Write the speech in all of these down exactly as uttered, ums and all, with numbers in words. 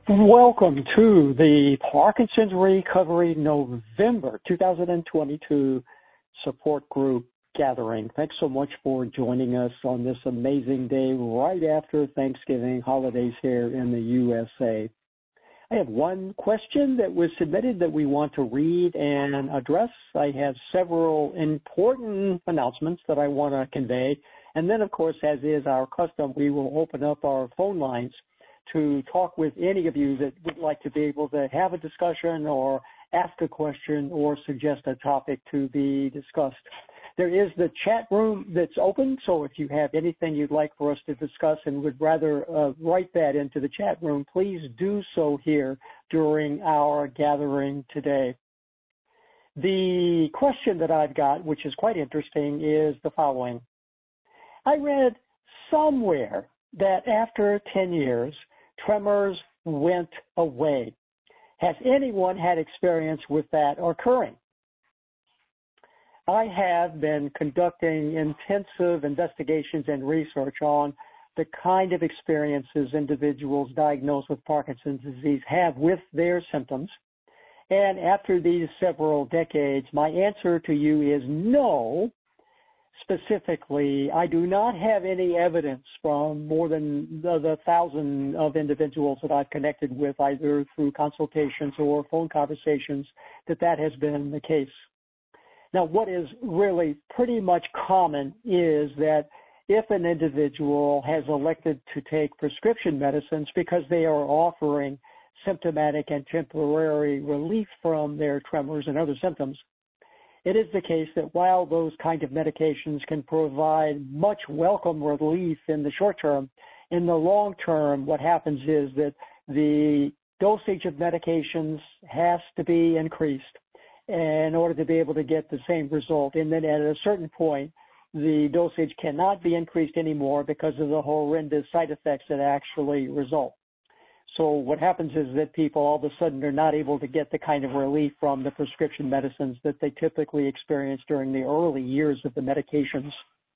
Welcome to the Parkinson's Recovery November two thousand twenty-two support group gathering. Thanks so much for joining us on this amazing day right after Thanksgiving holidays here in the U S A. I have one question that was submitted that we want to read and address. I have several important announcements that I want to convey. And then, of course, as is our custom, we will open up our phone lines to talk with any of you that would like to be able to have a discussion or ask a question or suggest a topic to be discussed. There is the chat room that's open, so if you have anything you'd like for us to discuss and would rather uh, write that into the chat room, please do so here during our gathering today. The question that I've got, which is quite interesting, is the following. I read somewhere that after ten years, tremors went away. Has anyone had experience with that occurring? I have been conducting intensive investigations and research on the kind of experiences individuals diagnosed with Parkinson's disease have with their symptoms. And after these several decades, my answer to you is no. Specifically, I do not have any evidence from more than the, the thousand of individuals that I've connected with, either through consultations or phone conversations, that that has been the case. Now, what is really pretty much common is that if an individual has elected to take prescription medicines because they are offering symptomatic and temporary relief from their tremors and other symptoms, it is the case that while those kind of medications can provide much welcome relief in the short term, in the long term, what happens is that the dosage of medications has to be increased in order to be able to get the same result. And then at a certain point, the dosage cannot be increased anymore because of the horrendous side effects that actually result. So what happens is that people all of a sudden are not able to get the kind of relief from the prescription medicines that they typically experience during the early years of the medications.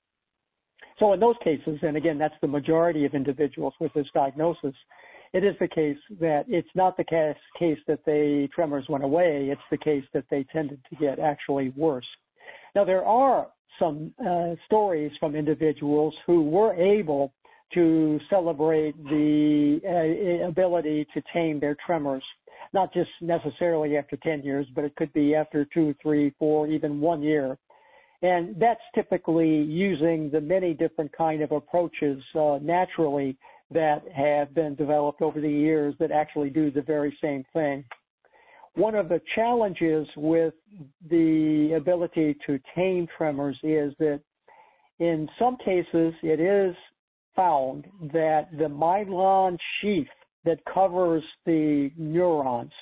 So in those cases, and again, that's the majority of individuals with this diagnosis, it is the case that it's not the case, case that the tremors went away. It's the case that they tended to get actually worse. Now, there are some uh, stories from individuals who were able to celebrate the uh, ability to tame their tremors, not just necessarily after ten years, but it could be after two, three, four, even one year. And that's typically using the many different kind of approaches uh, naturally that have been developed over the years that actually do the very same thing. One of the challenges with the ability to tame tremors is that in some cases it is found that the myelin sheath that covers the neurons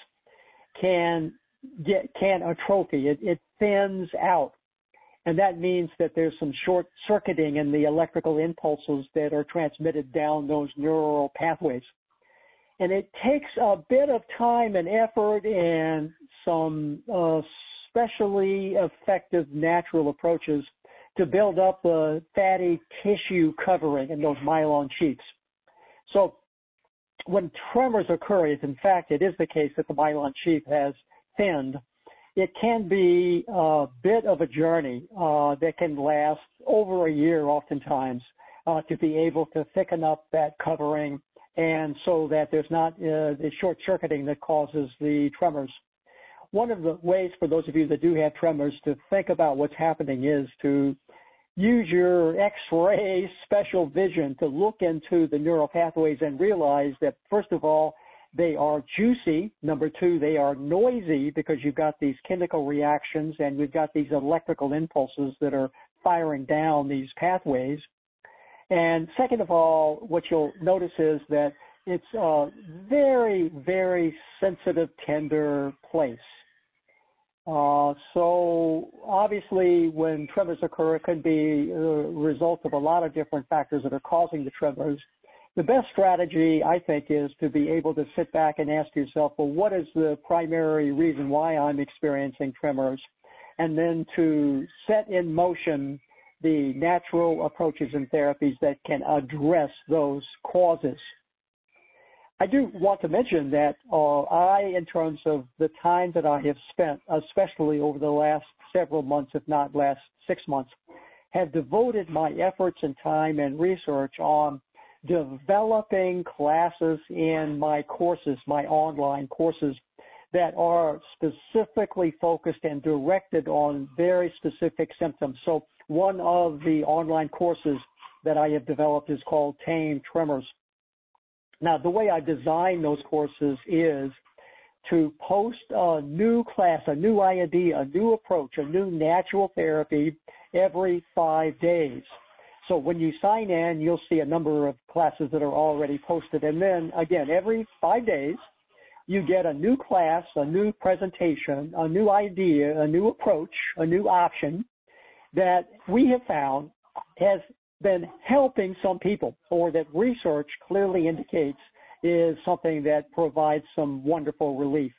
can get can atrophy. It, it thins out, and that means that there's some short circuiting in the electrical impulses that are transmitted down those neural pathways. And it takes a bit of time and effort and some uh, specially effective natural approaches to build up a fatty tissue covering in those myelin sheaths. So when tremors occur, if in fact it is the case that the myelin sheath has thinned, it can be a bit of a journey uh, that can last over a year oftentimes uh, to be able to thicken up that covering and so that there's not uh, the short circuiting that causes the tremors. One of the ways for those of you that do have tremors to think about what's happening is to use your X-ray special vision to look into the neural pathways and realize that, first of all, they are juicy. Number two, they are noisy because you've got these chemical reactions and you've got these electrical impulses that are firing down these pathways. And second of all, what you'll notice is that it's a very, very sensitive, tender place. Uh, so obviously when tremors occur, it could be a result of a lot of different factors that are causing the tremors. The best strategy, I think, is to be able to sit back and ask yourself, well, what is the primary reason why I'm experiencing tremors? And then to set in motion the natural approaches and therapies that can address those causes. I do want to mention that uh, I, in terms of the time that I have spent, especially over the last several months, if not last six months, have devoted my efforts and time and research on developing classes in my courses, my online courses, that are specifically focused and directed on very specific symptoms. So one of the online courses that I have developed is called Tame Tremors. Now, the way I design those courses is to post a new class, a new idea, a new approach, a new natural therapy every five days. So when you sign in, you'll see a number of classes that are already posted. And then, again, every five days, you get a new class, a new presentation, a new idea, a new approach, a new option that we have found has been helping some people, or that research clearly indicates is something that provides some wonderful relief.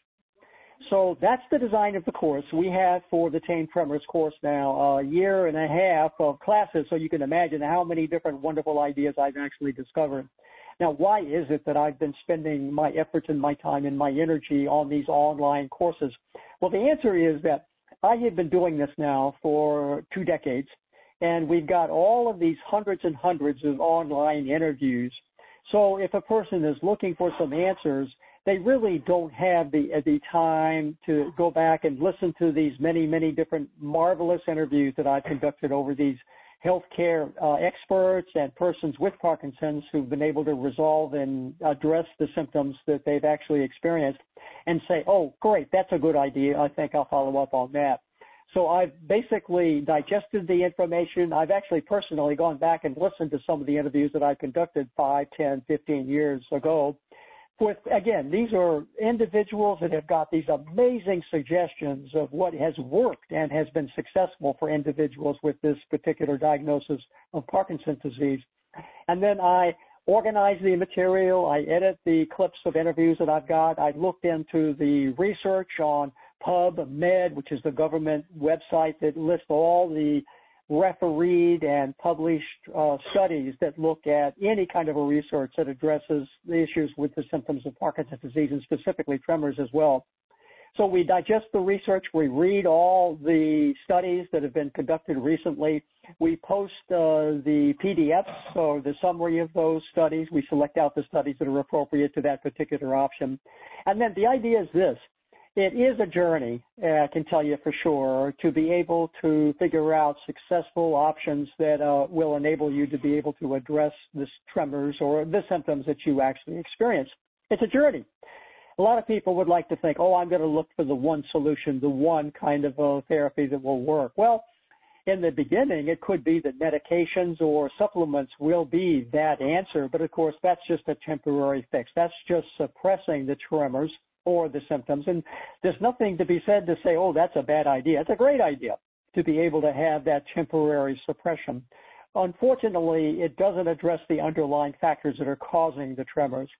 So that's the design of the course. We have for the Tame Tremors course now a year and a half of classes, so you can imagine how many different wonderful ideas I've actually discovered. Now, why is it that I've been spending my efforts and my time and my energy on these online courses? Well, the answer is that I have been doing this now for two decades, and we've got all of these hundreds and hundreds of online interviews. So if a person is looking for some answers, they really don't have the the time to go back and listen to these many, many different marvelous interviews that I've conducted over these healthcare uh, experts and persons with Parkinson's who've been able to resolve and address the symptoms that they've actually experienced and say, oh, great, that's a good idea. I think I'll follow up on that. So I've basically digested the information. I've actually personally gone back and listened to some of the interviews that I conducted five, ten, fifteen years ago. With, again, these are individuals that have got these amazing suggestions of what has worked and has been successful for individuals with this particular diagnosis of Parkinson's disease. And then I organize the material. I edit the clips of interviews that I've got. I looked into the research on PubMed, which is the government website that lists all the refereed and published uh, studies that look at any kind of a research that addresses the issues with the symptoms of Parkinson's disease and specifically tremors as well. So we digest the research, we read all the studies that have been conducted recently, we post uh, the P D Fs or the summary of those studies, we select out the studies that are appropriate to that particular option. And then the idea is this. It is a journey, I can tell you for sure, to be able to figure out successful options that uh, will enable you to be able to address this tremors or the symptoms that you actually experience. It's a journey. A lot of people would like to think, oh, I'm going to look for the one solution, the one kind of uh, therapy that will work. Well, in the beginning, it could be that medications or supplements will be that answer, but of course, that's just a temporary fix. That's just suppressing the tremors or the symptoms. And there's nothing to be said to say, oh, that's a bad idea. It's a great idea to be able to have that temporary suppression. Unfortunately, it doesn't address the underlying factors that are causing the tremors.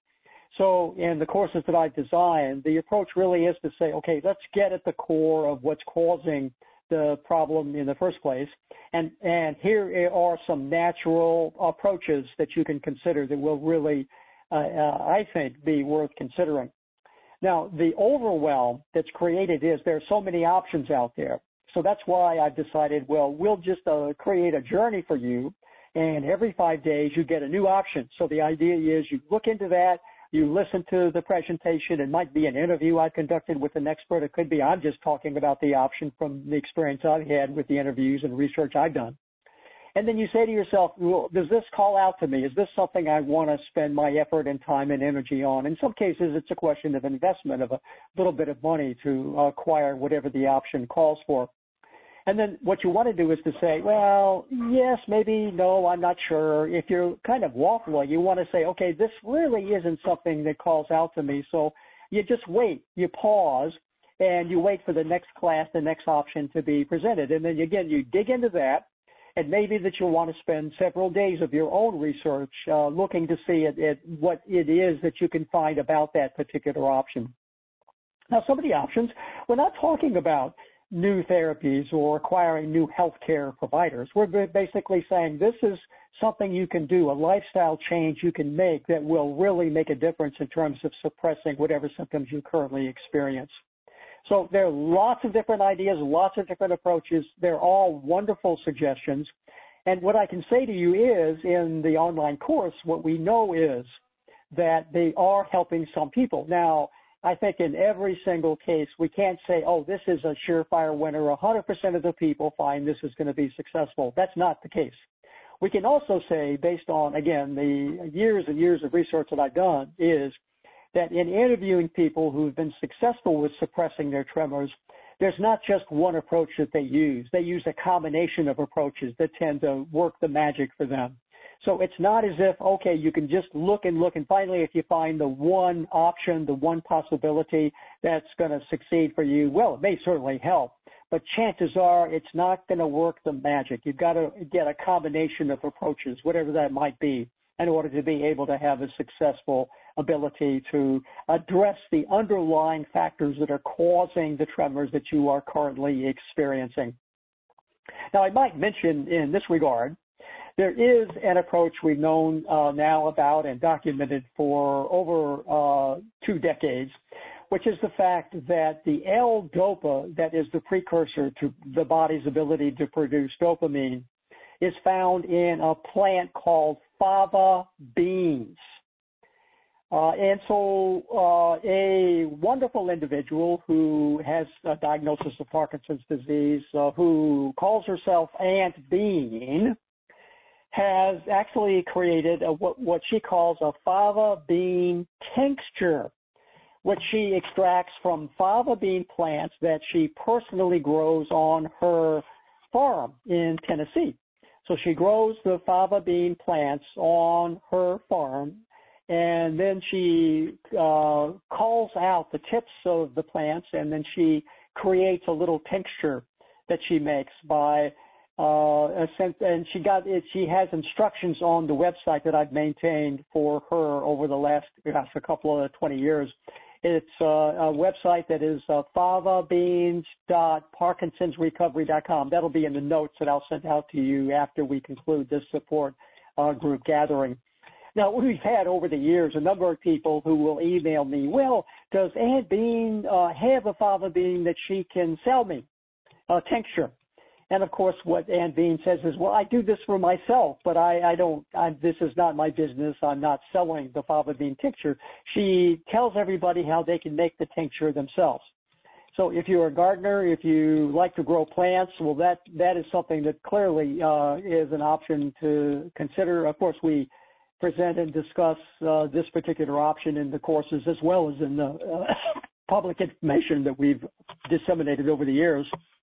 So in the courses that I've designed, the approach really is to say, okay, let's get at the core of what's causing the problem in the first place. And, and here are some natural approaches that you can consider that will really, uh, uh, I think, be worth considering. Now, the overwhelm that's created is there are so many options out there. So that's why I've decided, well, we'll just uh, create a journey for you, and every five days you get a new option. So the idea is you look into that, you listen to the presentation. It might be an interview I've conducted with an expert. It could be I'm just talking about the option from the experience I've had with the interviews and research I've done. And then you say to yourself, well, does this call out to me? Is this something I want to spend my effort and time and energy on? In some cases, it's a question of investment of a little bit of money to acquire whatever the option calls for. And then what you want to do is to say, well, yes, maybe, no, I'm not sure. If you're kind of waffling, you want to say, okay, this really isn't something that calls out to me. So you just wait, you pause, and you wait for the next class, the next option to be presented. And then again, you dig into that. And maybe that you'll want to spend several days of your own research uh, looking to see at, at what it is that you can find about that particular option. Now, some of the options, we're not talking about new therapies or acquiring new healthcare providers. We're basically saying this is something you can do, a lifestyle change you can make that will really make a difference in terms of suppressing whatever symptoms you currently experience. So there are lots of different ideas, lots of different approaches. They're all wonderful suggestions. And what I can say to you is, in the online course, what we know is that they are helping some people. Now, I think in every single case, we can't say, oh, this is a surefire winner. one hundred percent of the people find this is going to be successful. That's not the case. We can also say, based on, again, the years and years of research that I've done, is that in interviewing people who've been successful with suppressing their tremors, there's not just one approach that they use. They use a combination of approaches that tend to work the magic for them. So it's not as if, okay, you can just look and look, and finally if you find the one option, the one possibility that's going to succeed for you, well, it may certainly help, but chances are it's not going to work the magic. You've got to get a combination of approaches, whatever that might be, in order to be able to have a successful ability to address the underlying factors that are causing the tremors that you are currently experiencing. Now, I might mention in this regard, there is an approach we've known uh, now about and documented for over uh, two decades, which is the fact that the L-DOPA, that is the precursor to the body's ability to produce dopamine, is found in a plant called fava beans. Uh, and so uh, a wonderful individual who has a diagnosis of Parkinson's disease, uh, who calls herself Aunt Bean, has actually created a, what, what she calls a fava bean tincture, which she extracts from fava bean plants that she personally grows on her farm in Tennessee. So she grows the fava bean plants on her farm, and then she uh, calls out the tips of the plants, and then she creates a little tincture that she makes by Uh, and she got it. She has instructions on the website that I've maintained for her over the last, gosh, a couple of twenty years. It's uh, a website that is uh, fava beans dot parkinsons recovery dot com. That'll be in the notes that I'll send out to you after we conclude this support uh, group gathering. Now, we've had over the years a number of people who will email me, well, does Aunt Bean uh, have a fava bean that she can sell me, a tincture? And of course, what Aunt Bean says is, well, I do this for myself, but I, I don't, I, this is not my business. I'm not selling the fava bean tincture. She tells everybody how they can make the tincture themselves. So if you're a gardener, if you like to grow plants, well, that, that is something that clearly uh, is an option to consider. Of course, we present and discuss uh, this particular option in the courses as well as in the uh, public information that we've disseminated over the years.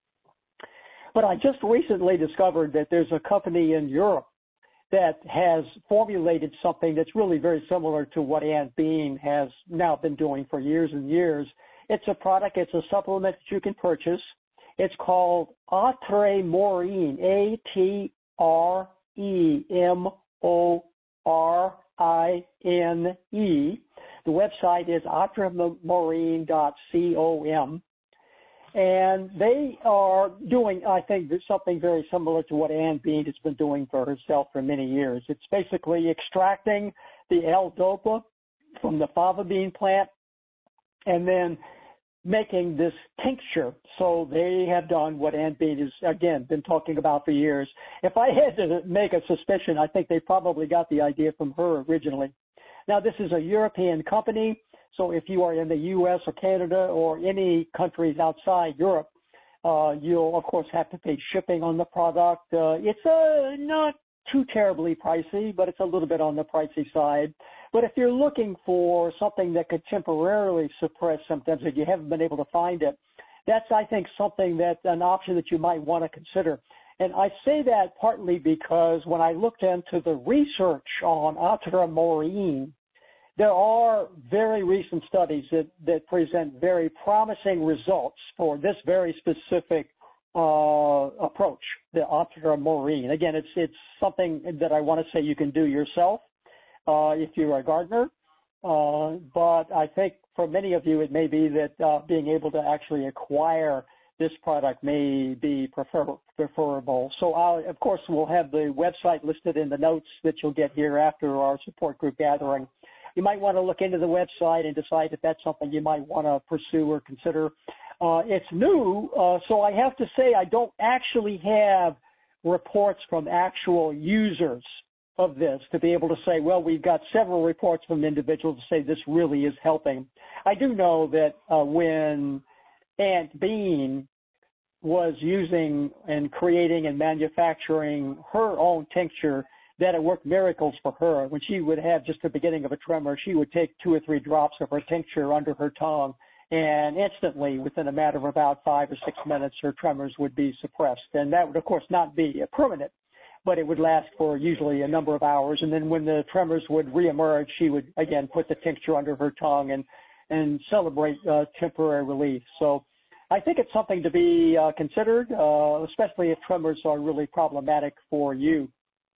But I just recently discovered that there's a company in Europe that has formulated something that's really very similar to what Aunt Bean has now been doing for years and years. It's a product, it's a supplement that you can purchase. It's called Atremorein, A T R E M O R I N E. The website is atremorein dot com. And they are doing, I think, something very similar to what Aunt Bean has been doing for herself for many years. It's basically extracting the L-DOPA from the fava bean plant and then making this tincture. So they have done what Aunt Bean has, again, been talking about for years. If I had to make a suspicion, I think they probably got the idea from her originally. Now, this is a European company. So if you are in the U S or Canada or any countries outside Europe, uh, you'll, of course, have to pay shipping on the product. Uh, it's uh, not too terribly pricey, but it's a little bit on the pricey side. But if you're looking for something that could temporarily suppress symptoms and you haven't been able to find it, that's, I think, something that an option that you might want to consider. And I say that partly because when I looked into the research on Atremorein, there are very recent studies that, that present very promising results for this very specific uh, approach, the Atremorein. Again, it's it's something that I want to say you can do yourself uh, if you're a gardener. Uh, but I think for many of you, it may be that uh, being able to actually acquire this product may be prefer, preferable. So, I'll, of course, we'll have the website listed in the notes that you'll get here after our support group gathering. You might want to look into the website and decide if that's something you might want to pursue or consider. Uh, it's new, uh, so I have to say I don't actually have reports from actual users of this to be able to say, well, we've got several reports from individuals to say this really is helping. I do know that uh, when Aunt Bean was using and creating and manufacturing her own tincture, that it worked miracles for her. When she would have just the beginning of a tremor, she would take two or three drops of her tincture under her tongue, and instantly, within a matter of about five or six minutes, her tremors would be suppressed. And that would, of course, not be permanent, but it would last for usually a number of hours. And then when the tremors would reemerge, she would, again, put the tincture under her tongue and, and celebrate uh, temporary relief. So I think it's something to be uh, considered, uh, especially if tremors are really problematic for you.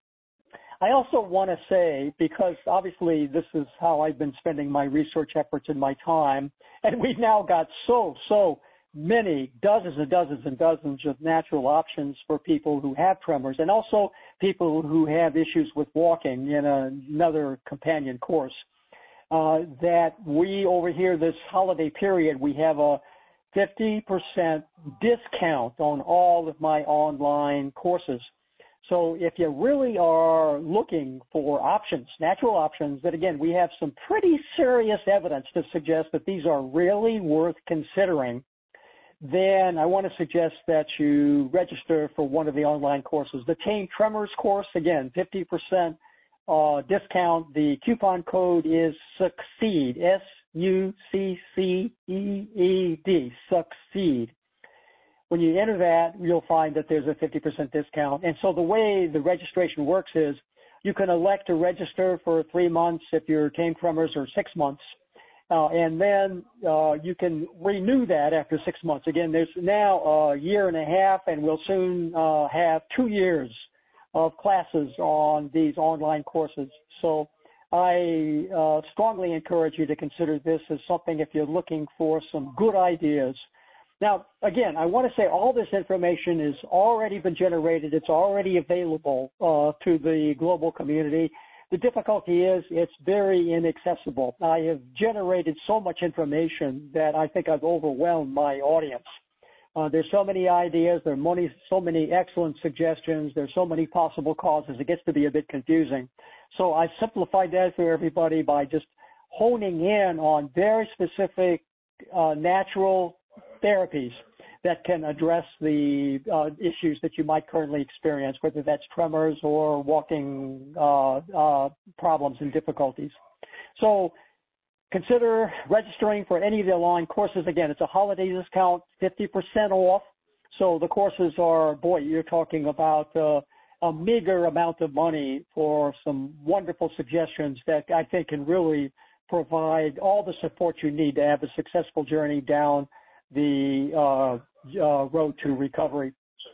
I also want to say, because obviously this is how I've been spending my research efforts and my time, and we've now got so, so many, dozens and dozens and dozens of natural options for people who have tremors, and also people who have issues with walking in a, another companion course, uh, that we over here this holiday period, we have a fifty percent discount on all of my online courses. So if you really are looking for options, natural options, that again, we have some pretty serious evidence to suggest that these are really worth considering, then I want to suggest that you register for one of the online courses. The Tame Tremors course, again, fifty percent uh, discount. The coupon code is SUCCEED, S U C C E E D, SUCCEED. When you enter that, you'll find that there's a fifty percent discount. And so the way the registration works is you can elect to register for three months if you're tame tremors, or six months. Uh, and then uh, you can renew that after six months. Again, there's now a year and a half, and we'll soon uh, have two years of classes on these online courses. So I uh, strongly encourage you to consider this as something if you're looking for some good ideas. Now, again, I want to say all this information has already been generated. It's already available uh, to the global community. The difficulty is it's very inaccessible. I have generated so much information that I think I've overwhelmed my audience. Uh, there's so many ideas. There are many, so many excellent suggestions. There's so many possible causes. It gets to be a bit confusing. So I simplified that for everybody by just honing in on very specific uh, natural therapies that can address the uh, issues that you might currently experience, whether that's tremors or walking uh, uh, problems and difficulties. So consider registering for any of the online courses. Again, it's a holiday discount, fifty percent off. So the courses are, boy, you're talking about uh, a meager amount of money for some wonderful suggestions that I think can really provide all the support you need to have a successful journey down the uh, uh, road to recovery.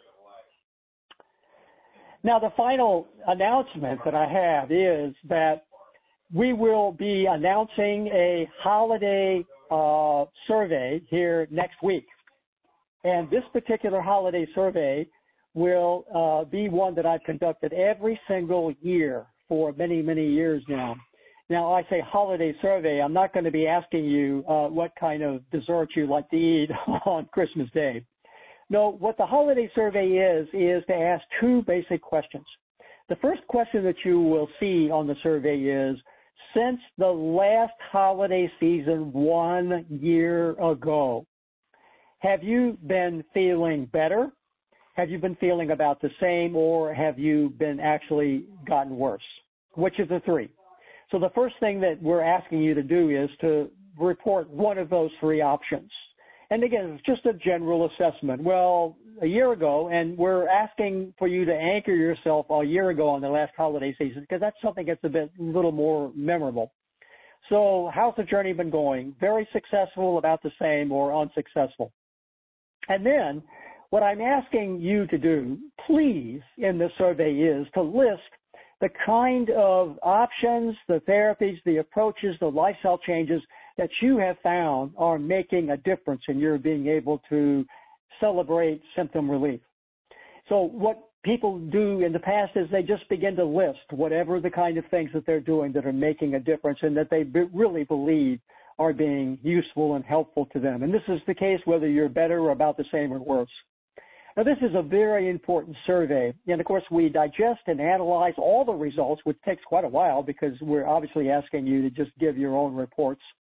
Now, the final announcement that I have is that we will be announcing a holiday uh, survey here next week. And this particular holiday survey will uh, be one that I've conducted every single year for many, many years now. Now, I say holiday survey, I'm not going to be asking you uh, what kind of dessert you like to eat on Christmas Day. No, what the holiday survey is, is to ask two basic questions. The first question that you will see on the survey is, since the last holiday season one year ago, have you been feeling better? Have you been feeling about the same, or have you been actually gotten worse? Which of the three? So the first thing that we're asking you to do is to report one of those three options. And again, it's just a general assessment. Well, a year ago, and we're asking for you to anchor yourself a year ago on the last holiday season, because that's something that's a bit, a little more memorable. So how's the journey been going? Very successful, about the same, or unsuccessful? And then what I'm asking you to do, please, in this survey is to list the kind of options, the therapies, the approaches, the lifestyle changes that you have found are making a difference in your being able to celebrate symptom relief. So what people do in the past is they just begin to list whatever the kind of things that they're doing that are making a difference and that they be- really believe are being useful and helpful to them. And this is the case whether you're better or about the same or worse. Now, this is a very important survey. And, of course, we digest and analyze all the results, which takes quite a while because we're obviously asking you to just give your own reports.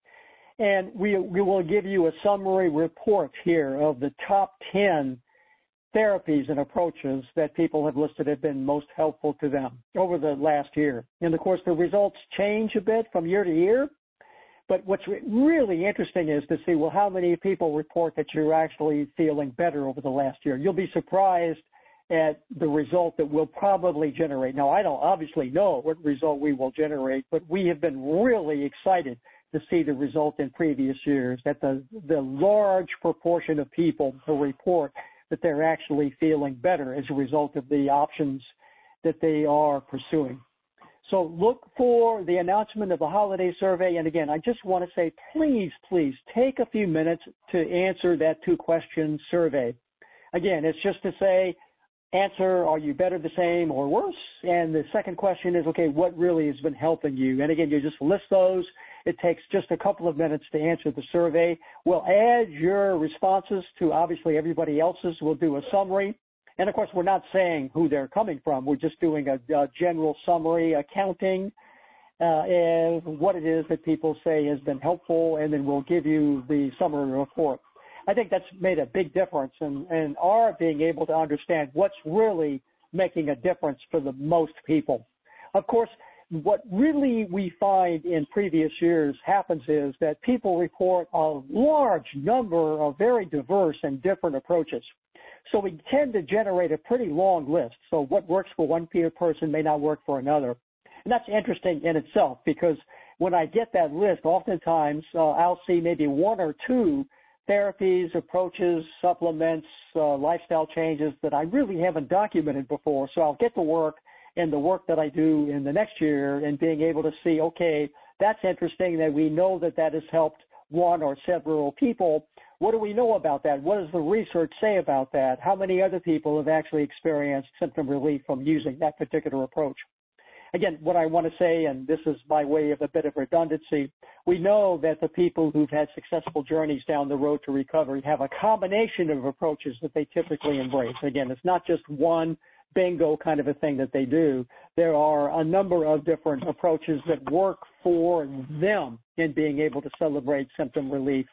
And we, we will give you a summary report here of the top ten therapies and approaches that people have listed have been most helpful to them over the last year. And, of course, the results change a bit from year to year. But what's really interesting is to see, well, how many people report that you're actually feeling better over the last year. You'll be surprised at the result that we'll probably generate. Now, I don't obviously know what result we will generate, but we have been really excited to see the result in previous years, that the, the large proportion of people who report that they're actually feeling better as a result of the options that they are pursuing. So look for the announcement of the holiday survey. And again, I just want to say, please, please take a few minutes to answer that two-question survey. Again, it's just to say, answer, are you better, the same, or worse? And the second question is, okay, what really has been helping you? And again, you just list those. It takes just a couple of minutes to answer the survey. We'll add your responses to obviously everybody else's. We'll do a summary. And, of course, we're not saying who they're coming from. We're just doing a, a general summary accounting uh, of what it is that people say has been helpful, and then we'll give you the summary report. I think that's made a big difference in, in our being able to understand what's really making a difference for the most people. Of course, what really we find in previous years happens is that people report a large number of very diverse and different approaches. So we tend to generate a pretty long list. So what works for one person may not work for another. And that's interesting in itself because when I get that list, oftentimes uh, I'll see maybe one or two therapies, approaches, supplements, uh, lifestyle changes that I really haven't documented before. So I'll get to work in the work that I do in the next year and being able to see, okay, that's interesting that we know that that has helped one or several people. What do we know about that? What does the research say about that? How many other people have actually experienced symptom relief from using that particular approach? Again, what I want to say, and this is by way of a bit of redundancy, we know that the people who've had successful journeys down the road to recovery have a combination of approaches that they typically embrace. Again, it's not just one bingo kind of a thing that they do. There are a number of different approaches that work for them in being able to celebrate symptom relief.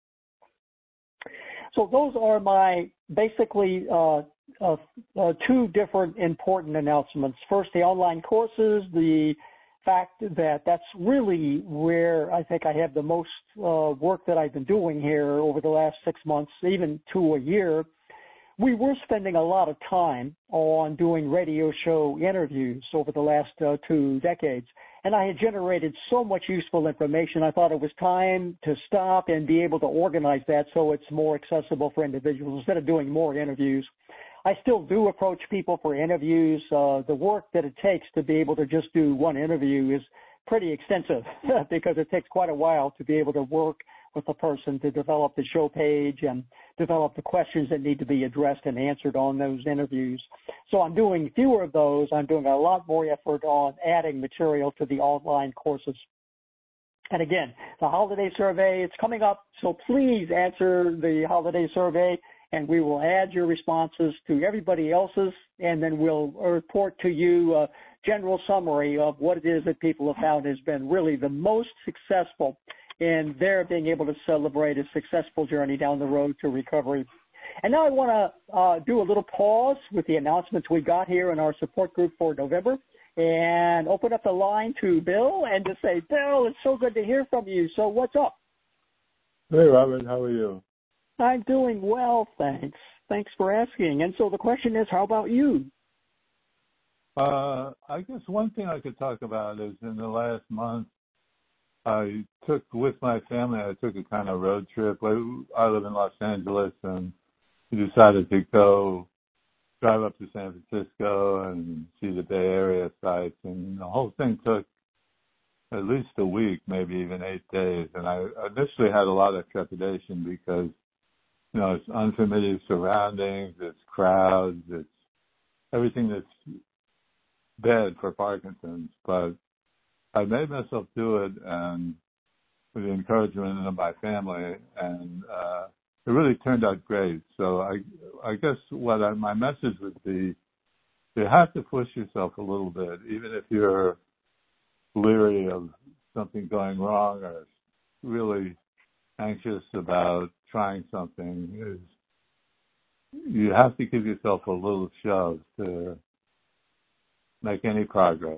So those are my basically uh, uh, uh, two different important announcements. First, the online courses, the fact that that's really where I think I have the most uh, work that I've been doing here over the last six months, even to a year. We were spending a lot of time on doing radio show interviews over the last uh, two decades, and I had generated so much useful information. I thought it was time to stop and be able to organize that so it's more accessible for individuals instead of doing more interviews. I still do approach people for interviews. Uh, the work that it takes to be able to just do one interview is pretty extensive because it takes quite a while to be able to work with a person to develop the show page and develop the questions that need to be addressed and answered on those interviews. So I'm doing fewer of those. I'm doing a lot more effort on adding material to the online courses. And again, the holiday survey, it's coming up, so please answer the holiday survey, and we will add your responses to everybody else's, and then we'll report to you a general summary of what it is that people have found has been really the most successful in their being able to celebrate a successful journey down the road to recovery. And now I want to uh, do a little pause with the announcements we got here in our support group for November and open up the line to Bill and to say, Bill, it's so good to hear from you. So what's up? Hey, Robert, how are you? I'm doing well, thanks. Thanks for asking. And so the question is, how about you? Uh, I guess one thing I could talk about is in the last month, I took, with my family, I took a kind of road trip. I, I live in Los Angeles, and we decided to go drive up to San Francisco and see the Bay Area sites. And the whole thing took at least a week, maybe even eight days. And I initially had a lot of trepidation because you know, it's unfamiliar surroundings, it's crowds, it's everything that's bad for Parkinson's. But I made myself do it, and with the encouragement of my family, and uh, it really turned out great. So I, I guess what I, my message would be, you have to push yourself a little bit, even if you're leery of something going wrong or really anxious about trying something. Is you have to give yourself a little shove to make any progress.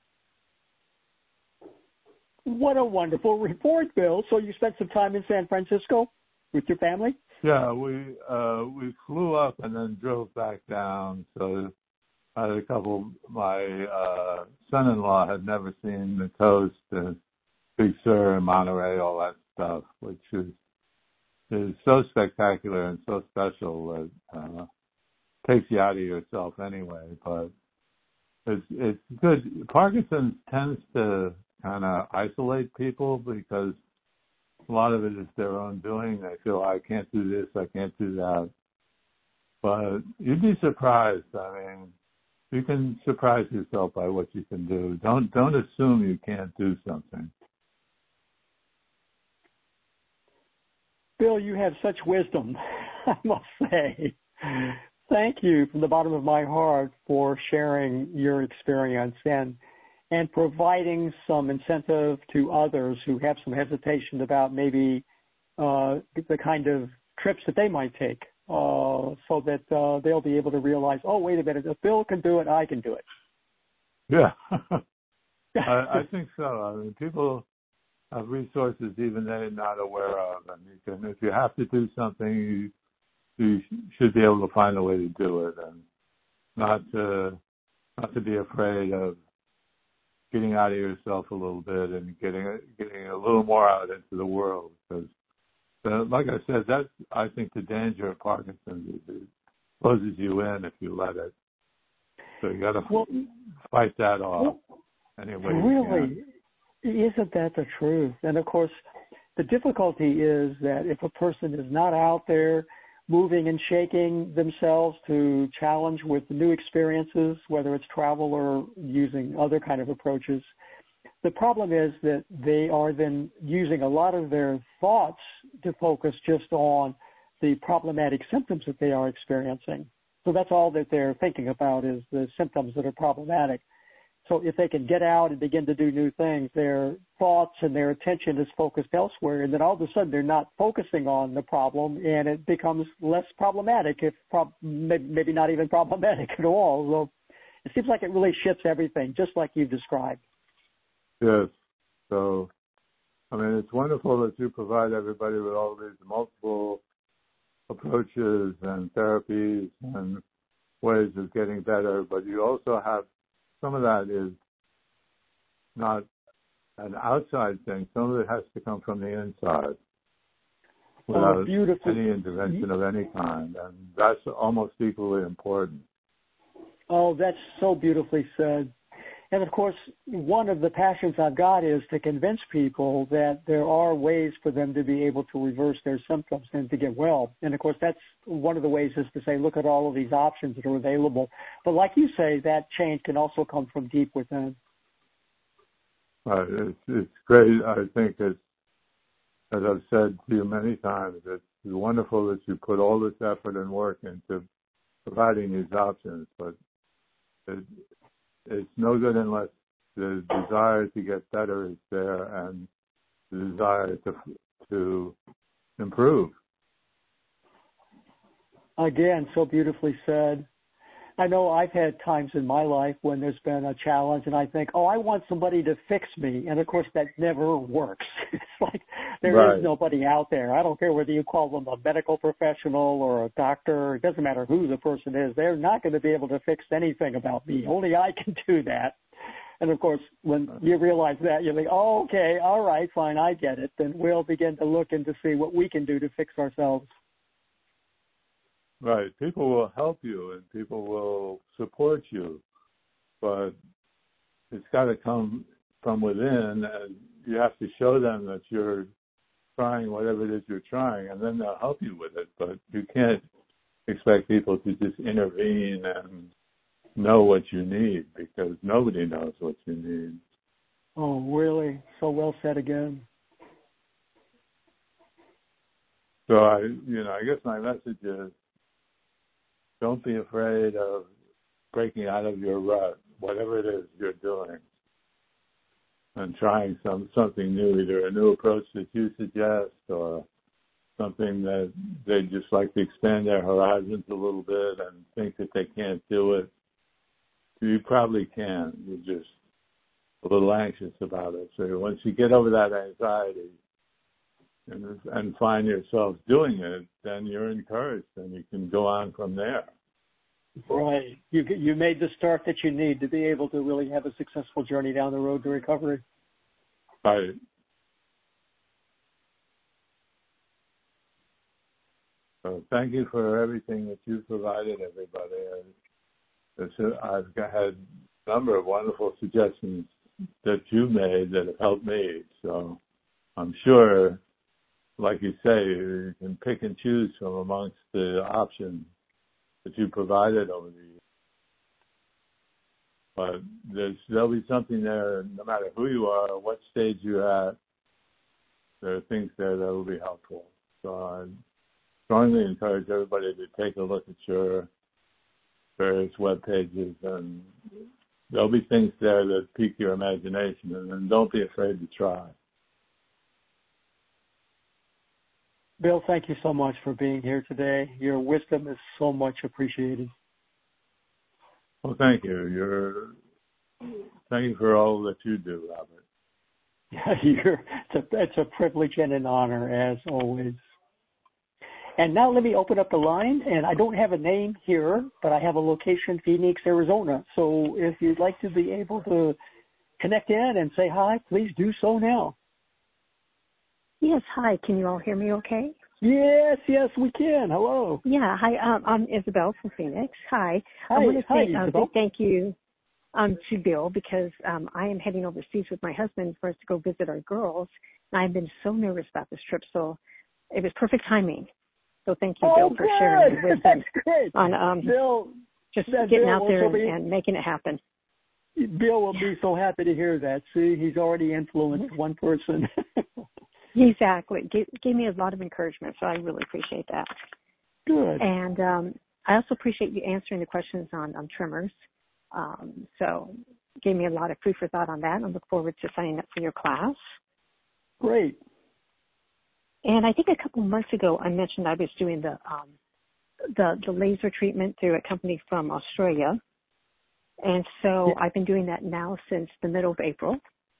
What a wonderful report, Bill. So you spent some time in San Francisco with your family? Yeah, we uh, we flew up and then drove back down. So I had a couple. My uh, son-in-law had never seen the coast, and Big Sur and Monterey, all that stuff, which is is so spectacular and so special that uh, takes you out of yourself anyway. But it's it's good. Parkinson's tends to kind of isolate people because a lot of it is their own doing. They feel, I can't do this, I can't do that. But you'd be surprised. I mean, you can surprise yourself by what you can do. Don't don't assume you can't do something. Bill, you have such wisdom, I must say. Thank you from the bottom of my heart for sharing your experience and and providing some incentive to others who have some hesitation about maybe uh, the kind of trips that they might take, uh, so that uh, they'll be able to realize, oh, wait a minute, if Bill can do it, I can do it. Yeah, I, I think so. I mean, people have resources even they're not aware of, and you can, if you have to do something, you, you should be able to find a way to do it, and not to not to be afraid of getting out of yourself a little bit and getting getting a little more out into the world. Because, uh, like I said, that's, I think, the danger of Parkinson's is it closes you in if you let it. So you got to well, fight that off well, any way you really, can. Isn't that the truth? And of course, the difficulty is that if a person is not out there moving and shaking themselves to challenge with new experiences, whether it's travel or using other kind of approaches, the problem is that they are then using a lot of their thoughts to focus just on the problematic symptoms that they are experiencing. So that's all that they're thinking about is the symptoms that are problematic. So if they can get out and begin to do new things, their thoughts and their attention is focused elsewhere, and then all of a sudden they're not focusing on the problem, and it becomes less problematic, if prob- maybe not even problematic at all. So it seems like it really shifts everything, just like you've described. Yes. So, I mean, it's wonderful that you provide everybody with all these multiple approaches and therapies and ways of getting better, but you also have some of that is not an outside thing. Some of it has to come from the inside without oh, any intervention of any kind, and that's almost equally important. Oh, that's so beautifully said. And, of course, one of the passions I've got is to convince people that there are ways for them to be able to reverse their symptoms and to get well. And, of course, that's one of the ways is to say, look at all of these options that are available. But like you say, that change can also come from deep within. Uh, it's, it's great. I think it's, as I've said to you many times, it's wonderful that you put all this effort and work into providing these options, but it, it's no good unless the desire to get better is there and the desire to to improve. Again, so beautifully said. I know I've had times in my life when there's been a challenge and I think, oh, I want somebody to fix me. And, of course, that never works. It's like there right. is nobody out there. I don't care whether you call them a medical professional or a doctor. It doesn't matter who the person is. They're not going to be able to fix anything about me. Only I can do that. And, of course, when you realize that, you're like, oh, okay, all right, fine, I get it. Then we'll begin to look and to see what we can do to fix ourselves. Right. People will help you and people will support you, but it's got to come from within, and you have to show them that you're trying whatever it is you're trying, and then they'll help you with it. But you can't expect people to just intervene and know what you need, because nobody knows what you need. Oh, really? So well said again. So I, you know, I guess my message is, don't be afraid of breaking out of your rut, whatever it is you're doing, and trying some something new, either a new approach that you suggest or something that they just like to expand their horizons a little bit and think that they can't do it. You probably can. You're just a little anxious about it. So once you get over that anxiety and, and find yourself doing it, then you're encouraged and you can go on from there. Right. You you made the start that you need to be able to really have a successful journey down the road to recovery. Right. So thank you for everything that you've provided everybody. I've had a number of wonderful suggestions that you made that have helped me. So I'm sure, like you say, you can pick and choose from amongst the options that you provided over the years. But there's, there'll be something there, no matter who you are, or what stage you're at, there are things there that will be helpful. So I strongly encourage everybody to take a look at your various web pages, and there'll be things there that pique your imagination, and, and don't be afraid to try. Bill, thank you so much for being here today. Your wisdom is so much appreciated. Well, thank you. You're, thank you for all that you do, Robert. Yeah, you're, it's, a, it's a privilege and an honor, as always. And now let me open up the line, and I don't have a name here, but I have a location, Phoenix, Arizona. So if you'd like to be able to connect in and say hi, please do so now. Yes, hi. Can you all hear me okay? Yes, yes, we can. Hello. Yeah, hi. Um, I'm Isabel from Phoenix. Hi. Hi, I want to hi, say a uh, big thank you um, to Bill, because um, I am heading overseas with my husband for us to go visit our girls, and I've been so nervous about this trip, so it was perfect timing. So thank you, oh, Bill, good. for sharing your wisdom great. on um, Bill, just Bill getting out there be, and making it happen. Bill will be so happy to hear that. See, he's already influenced one person. Exactly. Gave, gave me a lot of encouragement, so I really appreciate that. Good. And um, I also appreciate you answering the questions on, on tremors. Um, so gave me a lot of food for thought on that, and I look forward to signing up for your class. Great. And I think a couple of months ago I mentioned I was doing the um, the, the laser treatment through a company from Australia. And so yeah. I've been doing that now since the middle of April.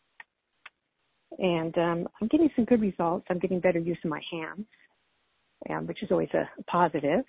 And um, I'm getting some good results. I'm getting better use of my hands, um, which is always a positive.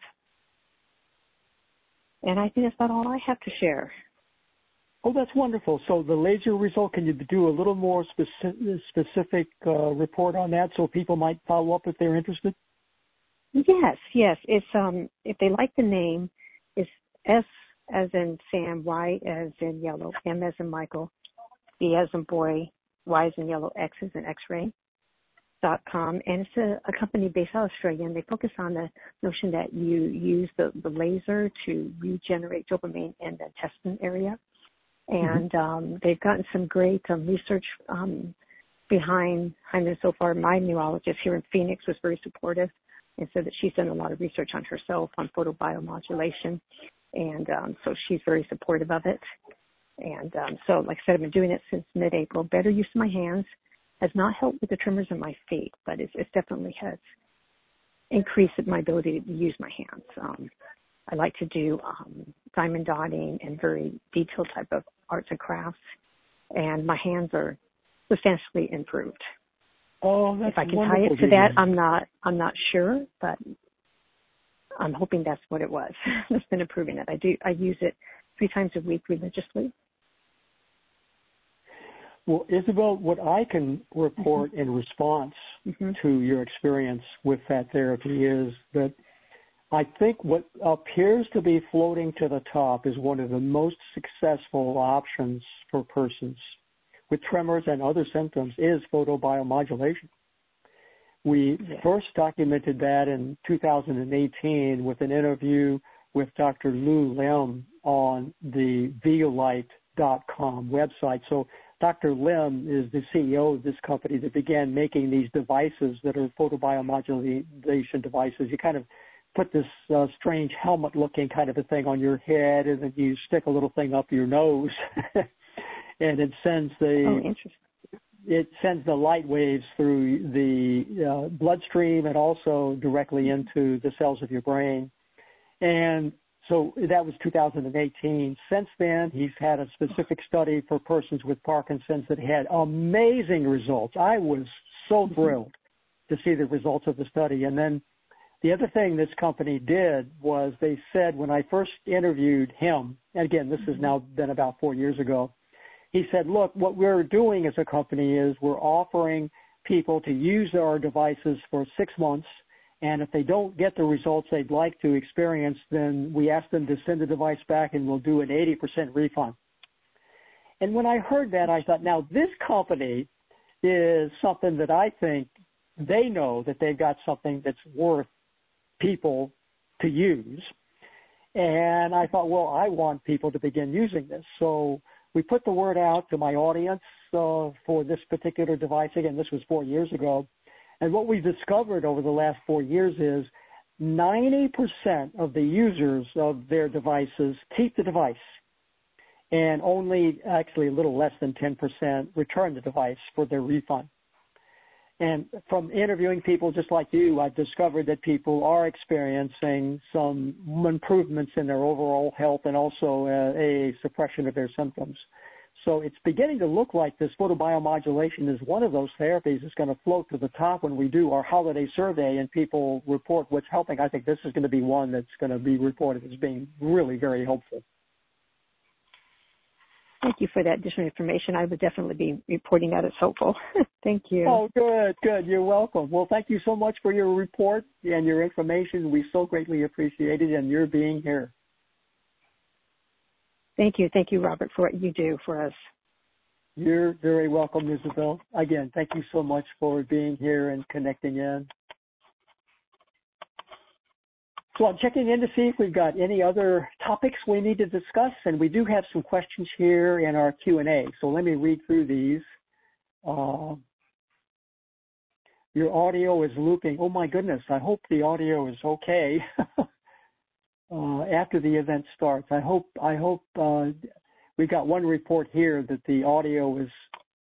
And I think that's about all I have to share. Oh, that's wonderful. So the laser result, can you do a little more specific, specific uh, report on that so people might follow up if they're interested? Yes, yes. It's um, if they like the name, it's S as in Sam, Y as in yellow, M as in Michael, B as in boy, Y as in yellow, X as in X-ray, dot com. And it's a, a company based out of Australia, and they focus on the notion that you use the, the laser to regenerate dopamine in the intestine area. And mm-hmm. um, they've gotten some great um, research um, behind, behind them so far. My neurologist here in Phoenix was very supportive and said that she's done a lot of research on herself on photobiomodulation. And um, so she's very supportive of it. And um, so, like I said, I've been doing it since mid-April. Better use of my hands has not helped with the tremors in my feet, but it, it definitely has increased my ability to use my hands. Um, I like to do um, diamond dotting and very detailed type of arts and crafts, and my hands are substantially improved. Oh, that's if I can wonderful. tie it to that, I'm not, I'm not sure, but I'm hoping that's what it was. It's been improving it. I do, I use it three times a week religiously. Well, Isabel, what I can report mm-hmm. in response mm-hmm. to your experience with that therapy is that I think what appears to be floating to the top is one of the most successful options for persons with tremors and other symptoms is photobiomodulation. We Yeah. first documented that in two thousand eighteen with an interview with Doctor Lou Lim on the Violite dot com website. So Doctor Lim is the C E O of this company that began making these devices that are photobiomodulation devices. You kind of put this uh, strange helmet-looking kind of a thing on your head, and then you stick a little thing up your nose, and it sends the oh, interesting. it sends the light waves through the uh, bloodstream and also directly into the cells of your brain. And so that was two thousand eighteen. Since then, he's had a specific study for persons with Parkinson's that had amazing results. I was so thrilled to see the results of the study. And then the other thing this company did was they said when I first interviewed him, and again, this has now been about four years ago, he said, look, what we're doing as a company is we're offering people to use our devices for six months, and if they don't get the results they'd like to experience, then we ask them to send the device back and we'll do an eighty percent refund. And when I heard that, I thought, now this company is something that I think they know that they've got something that's worth people to use. And I thought, well, I want people to begin using this. So we put the word out to my audience uh, for this particular device. Again, this was four years ago. And what we've discovered over the last four years is ninety percent of the users of their devices keep the device, and only actually a little less than ten percent return the device for their refund. And from interviewing people just like you, I've discovered that people are experiencing some improvements in their overall health and also a, a suppression of their symptoms. So it's beginning to look like this photobiomodulation is one of those therapies that's going to float to the top when we do our holiday survey and people report what's helping. I think this is going to be one that's going to be reported as being really very helpful. Thank you for that additional information. I would definitely be reporting that as helpful. Thank you. Oh, good, good. You're welcome. Well, thank you so much for your report and your information. We so greatly appreciate it and your being here. Thank you. Thank you, Robert, for what you do for us. You're very welcome, Isabel. Again, thank you so much for being here and connecting in. So I'm checking in to see if we've got any other topics we need to discuss, and we do have some questions here in our Q and A. So let me read through these. Uh, your audio is looping. Oh, my goodness. I hope the audio is okay. Uh, after the event starts. I hope, I hope, uh, we've got one report here that the audio is,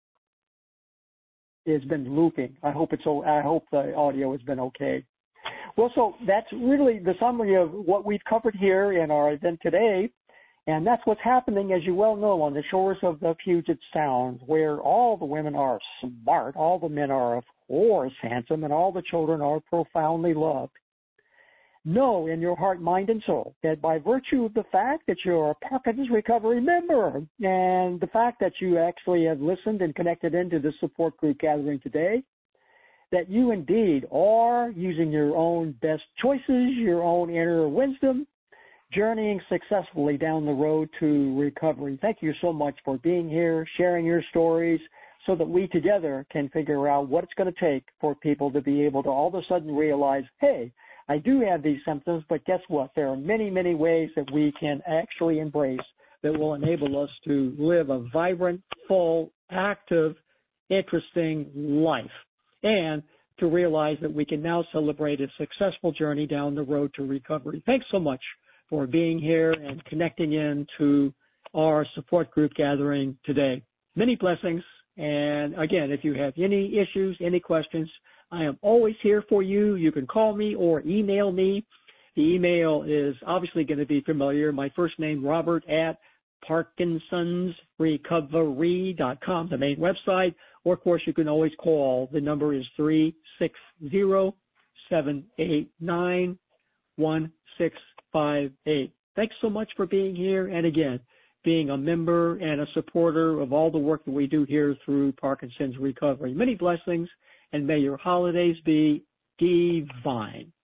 has been looping. I hope it's, I hope the audio has been okay. Well, so that's really the summary of what we've covered here in our event today. And that's what's happening, as you well know, on the shores of the Puget Sound, where all the women are smart, all the men are, of course, handsome, and all the children are profoundly loved. Know in your heart, mind, and soul that by virtue of the fact that you're a Parkinson's recovery member and the fact that you actually have listened and connected into the support group gathering today, that you indeed are using your own best choices, your own inner wisdom, journeying successfully down the road to recovery. Thank you so much for being here, sharing your stories, so that we together can figure out what it's going to take for people to be able to all of a sudden realize, hey, I do have these symptoms, but guess what? There are many, many ways that we can actually embrace that will enable us to live a vibrant, full, active, interesting life, and to realize that we can now celebrate a successful journey down the road to recovery. Thanks so much for being here and connecting in to our support group gathering today. Many blessings. And again, if you have any issues, any questions, I am always here for you. You can call me or email me. The email is obviously going to be familiar. My first name, Robert, at Parkinsons Recovery dot com, the main website. Or, of course, you can always call. The number is three six zero, seven eight nine, one six five eight. Thanks so much for being here. And again, being a member and a supporter of all the work that we do here through Parkinson's Recovery. Many blessings, and may your holidays be divine.